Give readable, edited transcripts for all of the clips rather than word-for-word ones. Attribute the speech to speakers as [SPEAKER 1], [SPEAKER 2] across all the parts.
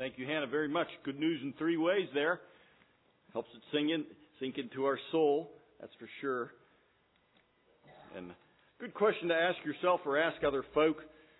[SPEAKER 1] Thank you, Hannah, very much. Good news in three ways there. Helps it sink into our soul, that's for sure. And good question to ask yourself or ask other folk.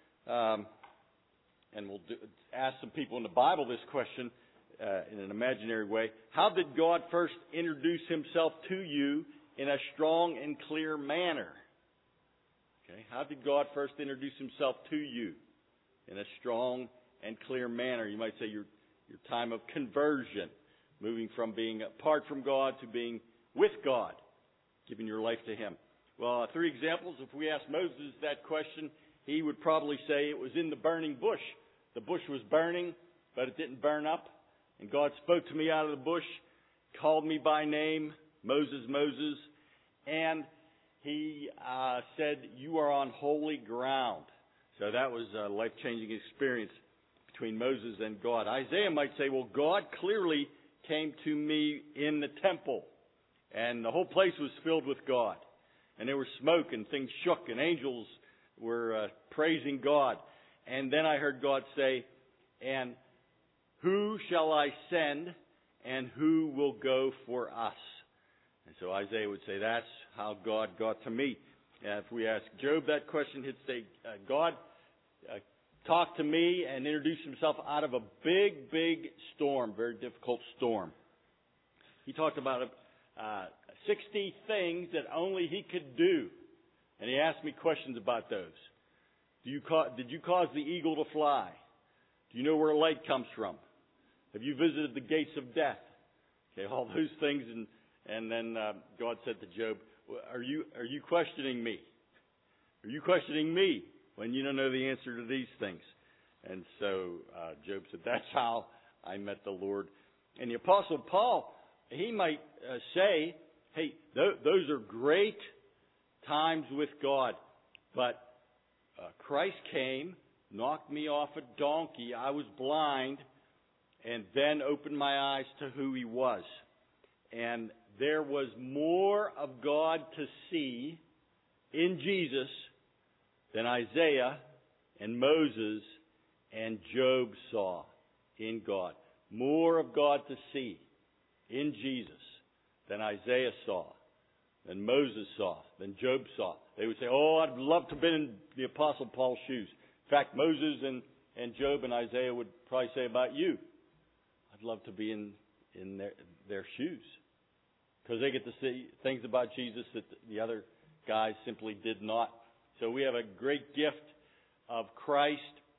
[SPEAKER 1] And we'll ask some people in the Bible this question in an imaginary way. How did God first introduce Himself to you in a strong and clear manner? Okay, how did God first introduce Himself to you in a strong and clear manner? You might say your time of conversion, moving from being apart from God to being with God, giving your life to Him. Well, three examples. If we ask Moses that question, he would probably say it was in the burning bush. The bush was burning, but it didn't burn up. And God spoke to me out of the bush, called me by name, Moses, Moses, and He said, "You are on holy ground." So that was a life-changing experience between Moses and God. Isaiah might say, well, God clearly came to me in the temple, and the whole place was filled with God. And there was smoke, and things shook, and angels were praising God. And then I heard God say, "And who shall I send, and who will go for us?" And so Isaiah would say, that's how God got to me. If we ask Job that question, he'd say, God talked to me and introduced Himself out of a big, big storm, very difficult storm. He talked about 60 things that only He could do. And He asked me questions about those. Did you cause the eagle to fly? Do you know where light comes from? Have you visited the gates of death? Okay, all those things. And then God said to Job, are you questioning me? Are you questioning me when you don't know the answer to these things? And so Job said, that's how I met the Lord. And the Apostle Paul, he might say, hey, those are great times with God. But Christ came, knocked me off a donkey. I was blind, and then opened my eyes to who He was. And there was more of God to see in Jesus than Isaiah and Moses and Job saw in God. More of God to see in Jesus than Isaiah saw, than Moses saw, than Job saw. They would say, oh, I'd love to have been in the Apostle Paul's shoes. In fact, Moses and Job and Isaiah would probably say about you, I'd love to be in their shoes. Because they get to see things about Jesus that the other guys simply did not. So we have a great gift of Christ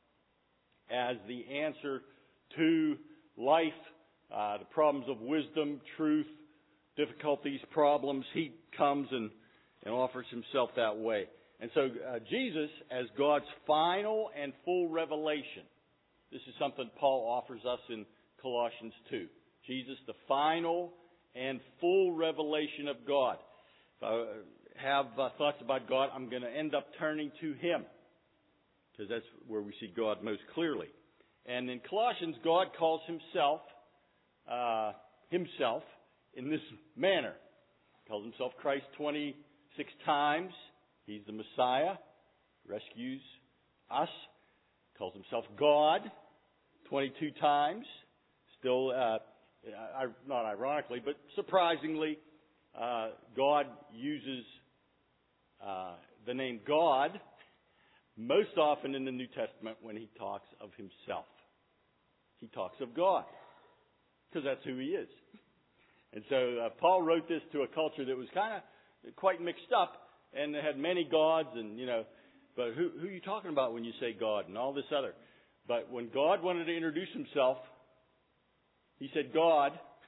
[SPEAKER 1] as the answer to life, the problems of wisdom, truth, difficulties, problems. He comes and offers Himself that way. And so Jesus as God's final and full revelation. This is something Paul offers us in Colossians 2. Jesus, the final and full revelation of God. If I have thoughts about God, I'm going to end up turning to Him, because that's where we see God most clearly. And in Colossians, God calls Himself in this manner. He calls Himself Christ 26 times. He's the Messiah, rescues us. He calls Himself God 22 times. Still, not ironically, but surprisingly, God uses the name God most often in the New Testament when He talks of Himself. He talks of God, because that's who He is. And so Paul wrote this to a culture that was kind of quite mixed up, and they had many gods, and but who are you talking about when you say God and all this other? But when God wanted to introduce Himself, He said, God.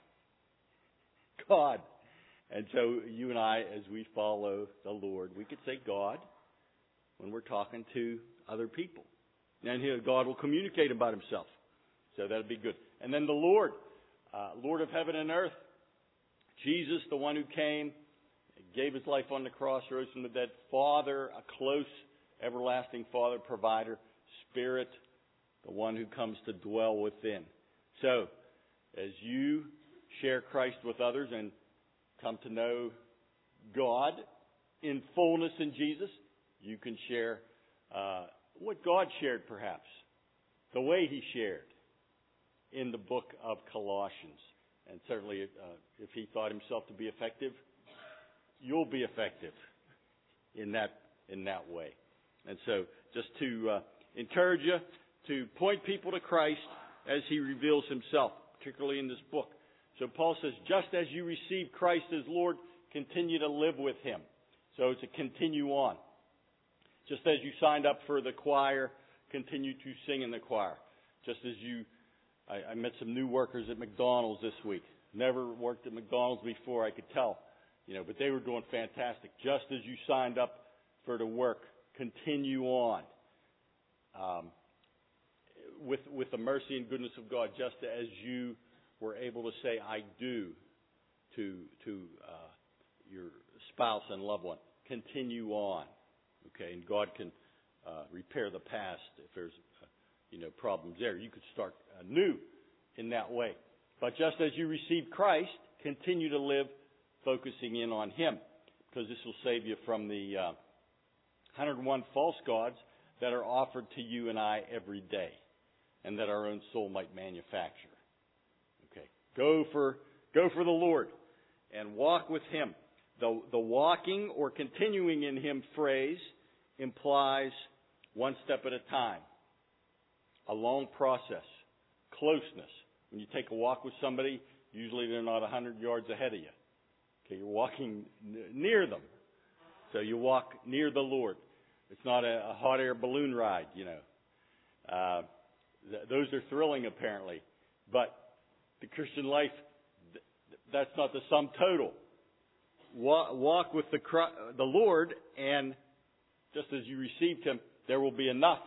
[SPEAKER 1] And so you and I, as we follow the Lord, we could say God when we're talking to other people. And here God will communicate about Himself. So that'd be good. And then the Lord, Lord of heaven and earth, Jesus, the one who came, gave His life on the cross, rose from the dead, Father, a close, everlasting Father, provider, Spirit, the one who comes to dwell within. So, as you share Christ with others and come to know God in fullness in Jesus, you can share what God shared perhaps, the way He shared in the book of Colossians. And certainly, if he thought himself to be effective, you'll be effective in that way. And so, just to encourage you to point people to Christ as he reveals himself, particularly in this book. So Paul says, just as you received Christ as Lord, continue to live with him. So it's a continue on. Just as you signed up for the choir, continue to sing in the choir. Just as I met some new workers at McDonald's this week. Never worked at McDonald's before, I could tell. But they were doing fantastic. Just as you signed up for the work, continue on. With the mercy and goodness of God, just as you were able to say, I do, to your spouse and loved one. Continue on. Okay, and God can repair the past if there's problems there. You could start anew in that way. But just as you received Christ, continue to live focusing in on him, because this will save you from the 101 false gods that are offered to you and I every day, and that our own soul might manufacture. Okay, go for the Lord and walk with him. The walking or continuing in him phrase implies one step at a time, a long process, closeness. When you take a walk with somebody, usually they're not 100 yards ahead of you. Okay, you're walking near them. So you walk near the Lord. It's not a hot air balloon ride, those are thrilling, apparently. But the Christian life, that's not the sum total. Walk with the Lord, and just as you received him, there will be enough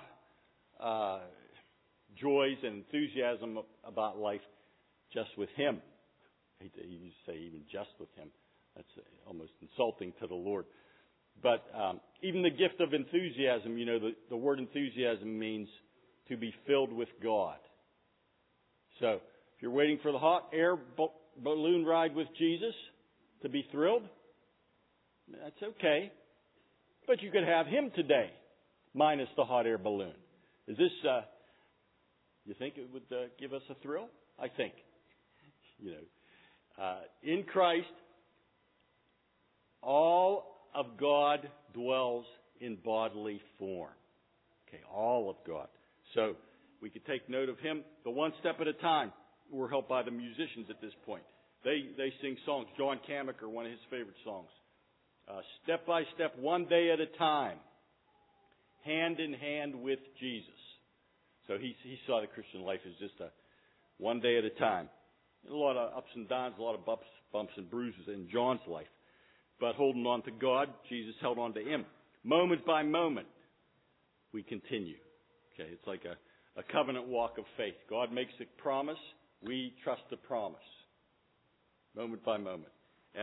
[SPEAKER 1] joys and enthusiasm about life just with him. I hate to even say even just with him. That's almost insulting to the Lord. But even the gift of enthusiasm, the word enthusiasm means to be filled with God. So if you're waiting for the hot air balloon ride with Jesus to be thrilled, that's okay. But you could have him today, minus the hot air balloon. Is this, you think it would give us a thrill? I think. In Christ, all of God dwells in bodily form. Okay, all of God. So we could take note of him, but one step at a time. We're helped by the musicians at this point. They sing songs. John Camaker, one of his favorite songs. Step by step, one day at a time, hand in hand with Jesus. So he saw the Christian life as just a one day at a time. A lot of ups and downs, a lot of bumps and bruises in John's life. But holding on to God, Jesus held on to him. Moment by moment, we continue. Okay, it's like a covenant walk of faith. God makes a promise. We trust the promise. Moment by moment.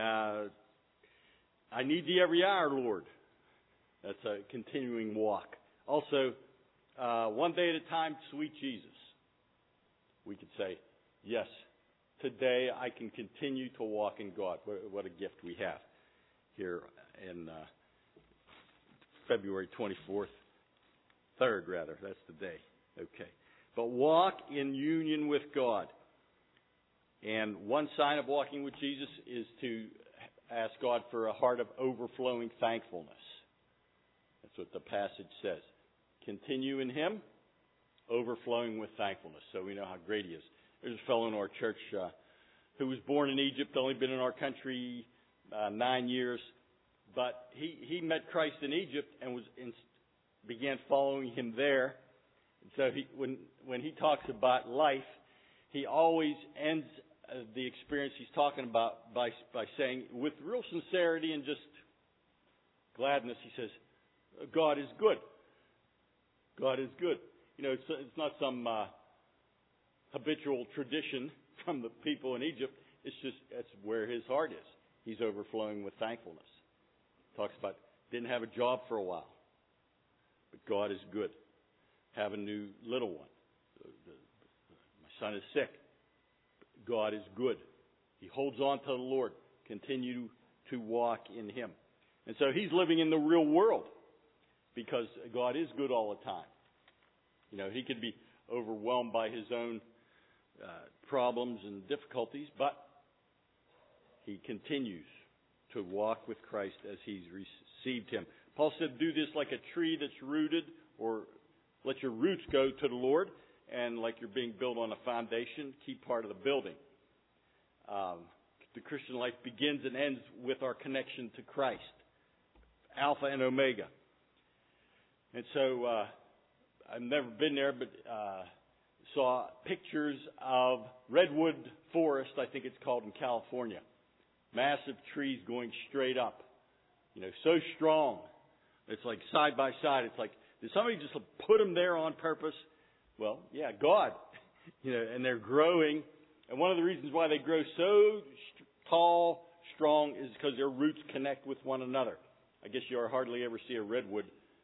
[SPEAKER 1] I need thee every hour, Lord. That's a continuing walk. Also, one day at a time, sweet Jesus. We could say, yes, today I can continue to walk in God. What a gift we have here in February 24th. 3rd, rather. That's the day. Okay. But walk in union with God. And one sign of walking with Jesus is to ask God for a heart of overflowing thankfulness. That's what the passage says. Continue in him, overflowing with thankfulness. So we know how great he is. There's a fellow in our church who was born in Egypt, only been in our country 9 years. But he met Christ in Egypt and began following him there. And so when he talks about life, he always ends the experience he's talking about by saying, with real sincerity and just gladness, he says, God is good. God is good. It's not some habitual tradition from the people in Egypt. It's just that's where his heart is. He's overflowing with thankfulness. Talks about didn't have a job for a while, but God is good. Have a new little one. My son is sick. God is good. He holds on to the Lord. Continue to walk in him. And so he's living in the real world because God is good all the time. He could be overwhelmed by his own problems and difficulties, but he continues to walk with Christ as he's received him. Paul said, do this like a tree that's rooted, or let your roots go to the Lord, and like you're being built on a foundation, keep part of the building. The Christian life begins and ends with our connection to Christ, Alpha and Omega. And so I've never been there, but saw pictures of redwood forest, I think it's called, in California. Massive trees going straight up, so strong. It's like side by side. It's like, did somebody just put them there on purpose? Well, yeah, God. And they're growing. And one of the reasons why they grow so tall, strong, is because their roots connect with one another. I guess you hardly ever see a redwood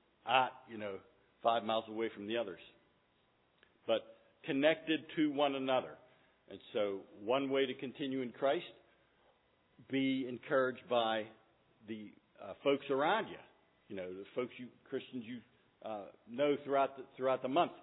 [SPEAKER 1] 5 miles away from the others. But connected to one another. And so one way to continue in Christ, be encouraged by the folks around you. The folks Christians you know throughout the month.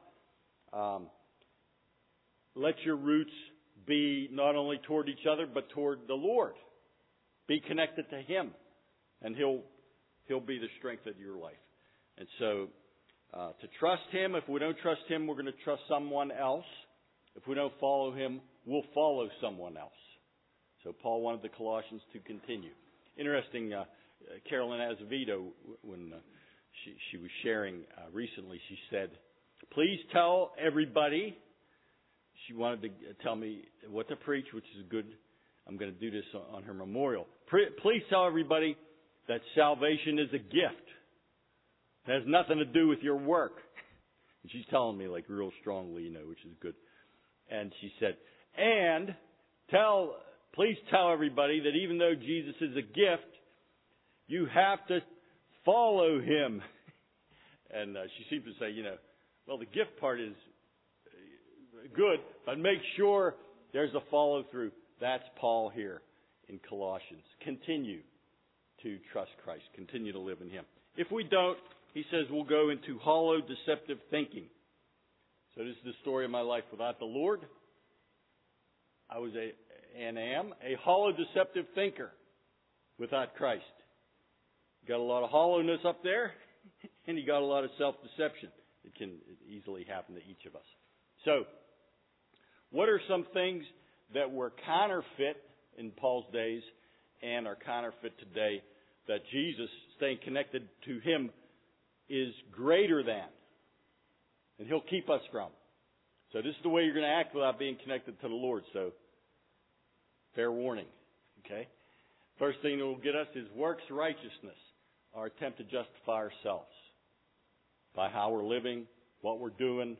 [SPEAKER 1] Let your roots be not only toward each other, but toward the Lord. Be connected to Him, and He'll be the strength of your life. And so, to trust Him, if we don't trust Him, we're going to trust someone else. If we don't follow Him, we'll follow someone else. So Paul wanted the Colossians to continue. Interesting, Carolyn Azevedo, when she was sharing recently, she said, please tell everybody. She wanted to tell me what to preach, which is good. I'm going to do this on her memorial. Please tell everybody that salvation is a gift. It has nothing to do with your work. And she's telling me like real strongly, which is good. And she said, and please tell everybody that even though Jesus is a gift, you have to follow Him. And she seemed to say, well, the gift part is good, but make sure there's a follow through. That's Paul here in Colossians. Continue to trust Christ. Continue to live in Him. If we don't, he says we'll go into hollow, deceptive thinking. So this is the story of my life without the Lord. I was and am a hollow, deceptive thinker without Christ. Got a lot of hollowness up there, and you got a lot of self-deception. It can easily happen to each of us. So, what are some things that were counterfeit in Paul's days and are counterfeit today that Jesus, staying connected to Him, is greater than, and He'll keep us from? So this is the way you're going to act without being connected to the Lord. So, fair warning. Okay? First thing that will get us is works righteousness, our attempt to justify ourselves by how we're living, what we're doing.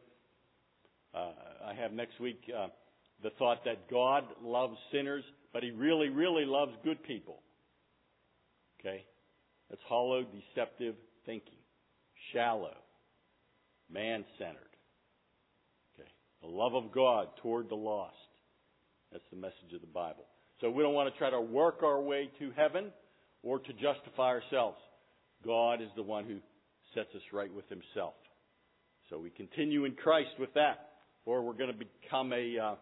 [SPEAKER 1] I have next week the thought that God loves sinners, but He really, really loves good people. Okay? That's hollow, deceptive thinking. Shallow. Man-centered. Okay? The love of God toward the lost. That's the message of the Bible. So we don't want to try to work our way to heaven or to justify ourselves. God is the one who sets us right with Himself. So we continue in Christ with that, or we're going to become a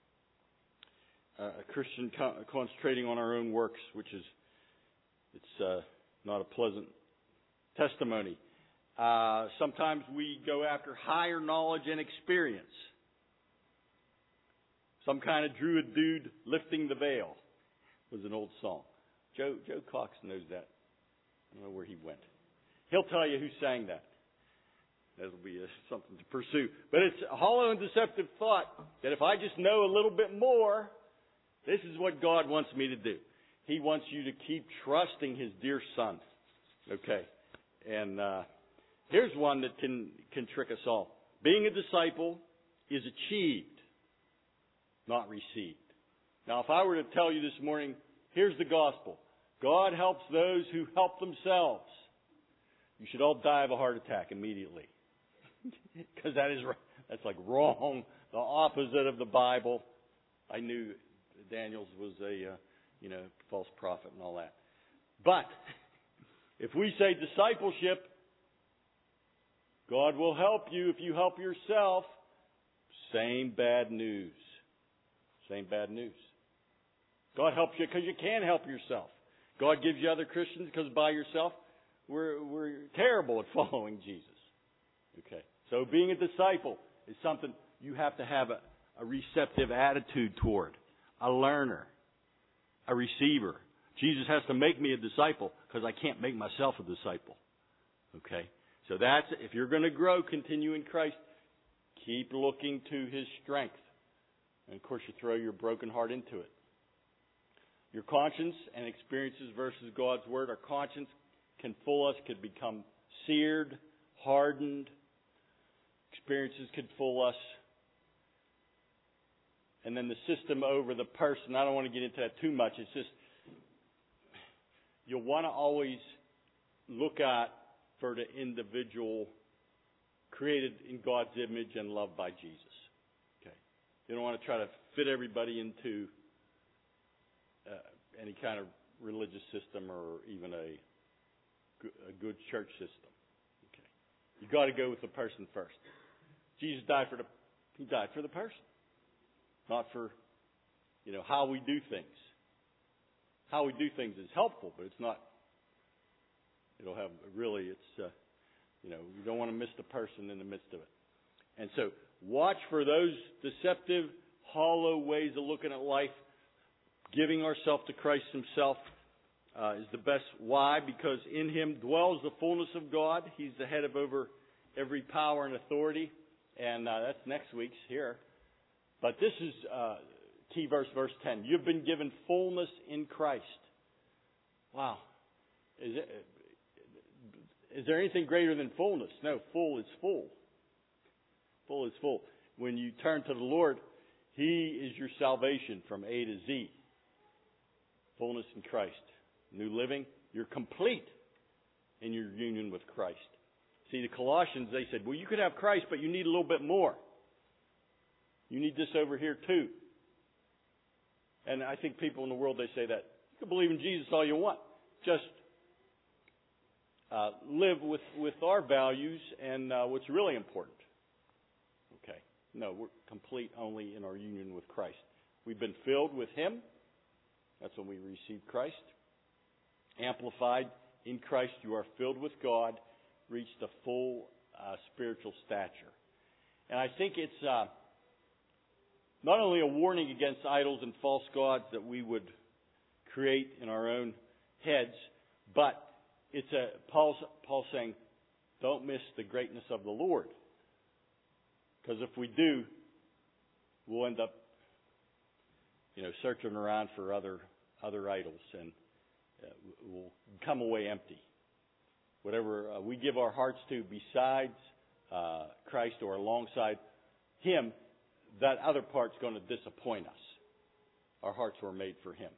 [SPEAKER 1] Christian concentrating on our own works, which is not a pleasant testimony. Sometimes we go after higher knowledge and experience. Some kind of druid dude lifting the veil was an old song. Joe Cox knows that. I don't know where he went. He'll tell you who sang that. That'll be something to pursue. But it's a hollow and deceptive thought that if I just know a little bit more, this is what God wants me to do. He wants you to keep trusting His dear Son. Okay. And here's one that can trick us all. Being a disciple is achieved, not received. Now, if I were to tell you this morning, here's the gospel. God helps those who help themselves. You should all die of a heart attack immediately. Because that's like wrong, the opposite of the Bible. I knew Daniel's was a false prophet and all that. But if we say discipleship, God will help you if you help yourself, same bad news. Same bad news. God helps you because you can't help yourself. God gives you other Christians because by yourself, we're terrible at following Jesus. Okay. So being a disciple is something you have to have a receptive attitude toward. A learner. A receiver. Jesus has to make me a disciple because I can't make myself a disciple. Okay. So that's, if you're going to grow, continue in Christ, keep looking to His strength. And of course you throw your broken heart into it. Your conscience and experiences versus God's Word. Our conscience can fool us, could become seared, hardened. Experiences could fool us. And then the system over the person. I don't want to get into that too much. It's just, you'll want to always look at for the individual created in God's image and loved by Jesus. Okay. You don't want to try to fit everybody into any kind of religious system or even a good church system. Okay. You got to go with the person first. Jesus died for the person, not for how we do things. How we do things is helpful, but it's not. It'll have really. It's you don't want to miss the person in the midst of it. And so, watch for those deceptive, hollow ways of looking at life. Giving ourselves to Christ Himself is the best. Why? Because in Him dwells the fullness of God. He's the head of over every power and authority. And that's next week's here. But this is key verse 10. You've been given fullness in Christ. Wow. Is there anything greater than fullness? No, full is full. Full is full. When you turn to the Lord, He is your salvation from A to Z. Fullness in Christ. New living. You're complete in your union with Christ. See, the Colossians, they said, well, you could have Christ, but you need a little bit more. You need this over here too. And I think people in the world, they say that. You can believe in Jesus all you want. Just live with our values and what's really important. Okay. No, we're complete only in our union with Christ. We've been filled with Him. That's when we receive Christ. Amplified in Christ, you are filled with God, reach the full spiritual stature. And I think it's not only a warning against idols and false gods that we would create in our own heads, but it's Paul saying, don't miss the greatness of the Lord. Because if we do, we'll end up searching around for other idols, and we'll come away empty. Whatever we give our hearts to besides Christ or alongside Him, that other part's going to disappoint us. Our hearts were made for Him.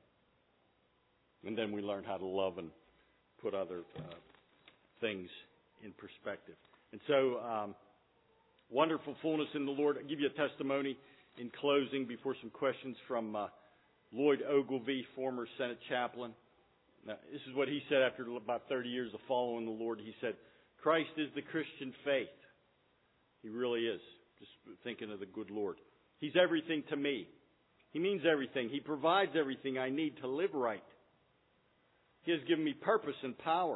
[SPEAKER 1] And then we learn how to love and put other things in perspective. And so, wonderful fullness in the Lord. I'll give you a testimony in closing before some questions from Lloyd Ogilvie, former Senate chaplain. Now, this is what he said after about 30 years of following the Lord. He said, Christ is the Christian faith. He really is. Just thinking of the good Lord. He's everything to me. He means everything. He provides everything I need to live right. He has given me purpose and power.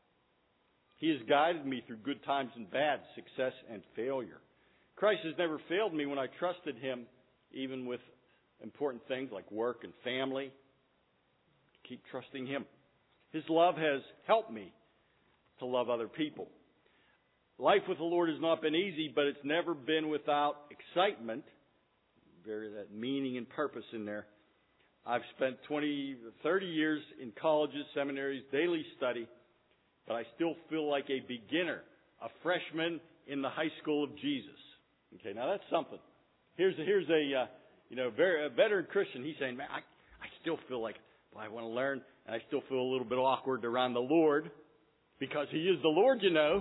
[SPEAKER 1] He has guided me through good times and bad, success and failure. Christ has never failed me when I trusted Him, even with important things like work and family. Keep trusting Him. His love has helped me to love other people. Life with the Lord has not been easy, but it's never been without excitement. That meaning and purpose in there. I've spent 30 years in colleges, seminaries, daily study, but I still feel like a beginner, a freshman in the high school of Jesus. Okay, now that's something. Here's a veteran Christian. He's saying, man, I still feel like I want to learn, and I still feel a little bit awkward around the Lord because He is the Lord,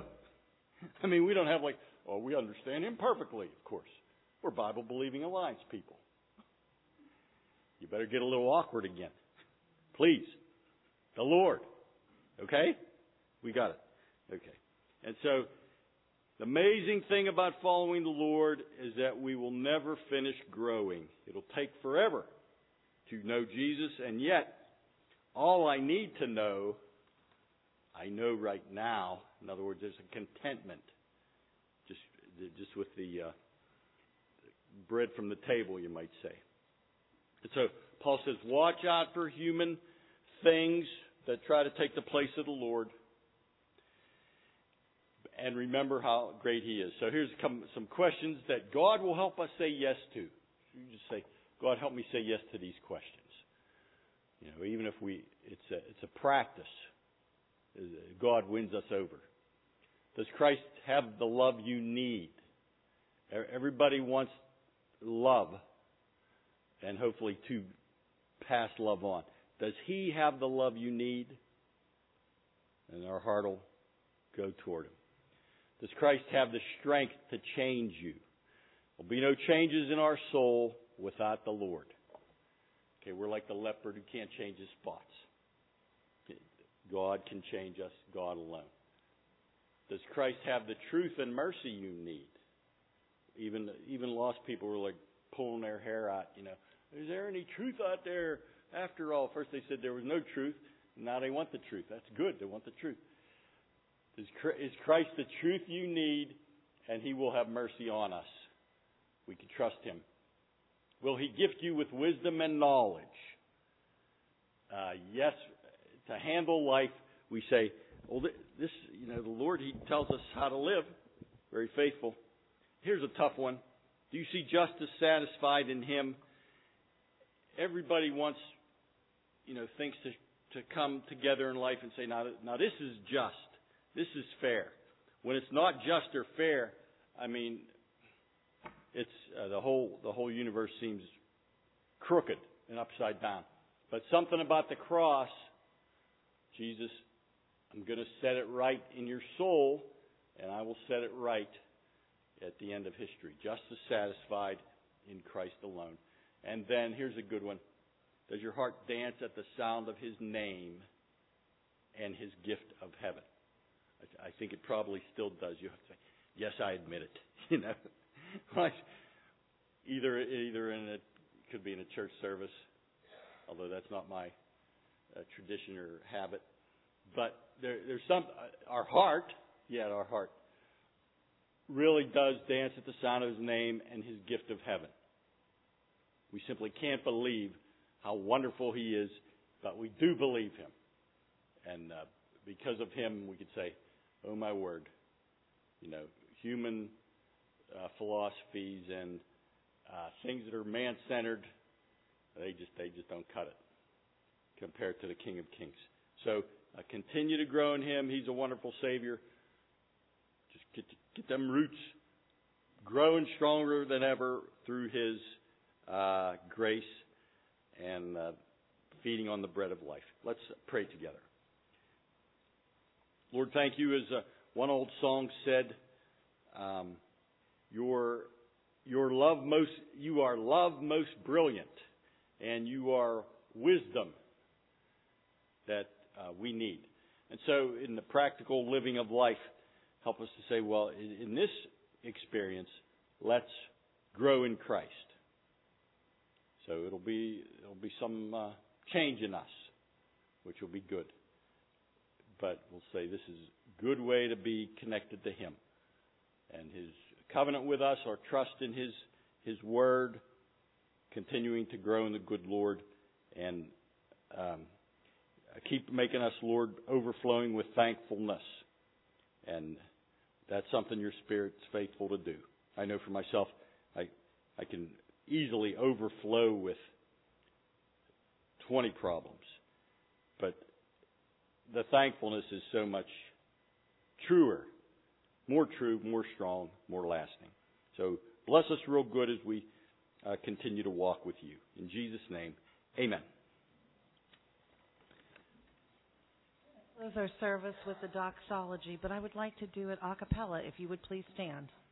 [SPEAKER 1] I mean, we don't have we understand Him perfectly, of course. We're Bible-believing Alliance people. You better get a little awkward again. Please. The Lord. Okay? We got it. Okay. And so, The amazing thing about following the Lord is that we will never finish growing. It'll take forever to know Jesus, and yet all I need to know, I know right now. In other words, there's a contentment just with the bread from the table, you might say. And so Paul says, watch out for human things that try to take the place of the Lord. And remember how great He is. So here's some questions that God will help us say yes to. You just say, God, help me say yes to these questions. You know, even if it's a practice. God wins us over. Does Christ have the love you need? Everybody wants love, and hopefully to pass love on. Does He have the love you need? And our heart will go toward Him. Does Christ have the strength to change you? There'll be no changes in our soul without the Lord. Okay, we're like the leopard who can't change his spots. God can change us, God alone. Does Christ have the truth and mercy you need? Even lost people were like pulling their hair out, you know. Is there any truth out there? After all, first they said there was no truth. Now they want the truth. That's good. They want the truth. Is Christ the truth you need? And He will have mercy on us. We can trust Him. Will He gift you with wisdom and knowledge? Yes. To handle life, we say, well, this, you know, the Lord, He tells us how to live. Very faithful. Here's a tough one. Do you see justice satisfied in Him? Everybody wants, you know, things to come together in life and say, now this is just. This is fair. When it's not just or fair, I mean, it's the whole universe seems crooked and upside down. But something about the cross, Jesus, I'm going to set it right in your soul, and I will set it right at the end of history. Justice satisfied in Christ alone. And then here's a good one. Does your heart dance at the sound of His name and His gift of heaven? I think it probably still does. You have to say, yes, I admit it. You know, like either in it could be in a church service, although that's not my tradition or habit. But there's our heart really does dance at the sound of His name and His gift of heaven. We simply can't believe how wonderful He is, but we do believe Him. And because of Him, we could say, oh my word, you know, human philosophies and things that are man-centered, they just don't cut it compared to the King of Kings. So continue to grow in Him. He's a wonderful Savior. Just get them roots growing stronger than ever through His grace and feeding on the bread of life. Let's pray together. Lord, thank You. As one old song said, You are love most brilliant, and You are wisdom that we need. And so in the practical living of life, help us to say, well, in this experience, let's grow in Christ. So it'll be some change in us, which will be good. But we'll say this is a good way to be connected to Him and His covenant with us, our trust in His Word, continuing to grow in the good Lord, and keep making us, Lord, overflowing with thankfulness. And that's something Your Spirit's faithful to do. I know for myself, I can easily overflow with 20 problems. But the thankfulness is so much truer, more true, more strong, more lasting. So bless us real good as we continue to walk with You. In Jesus' name, amen.
[SPEAKER 2] Close our service with the doxology, but I would like to do it a cappella if you would please stand.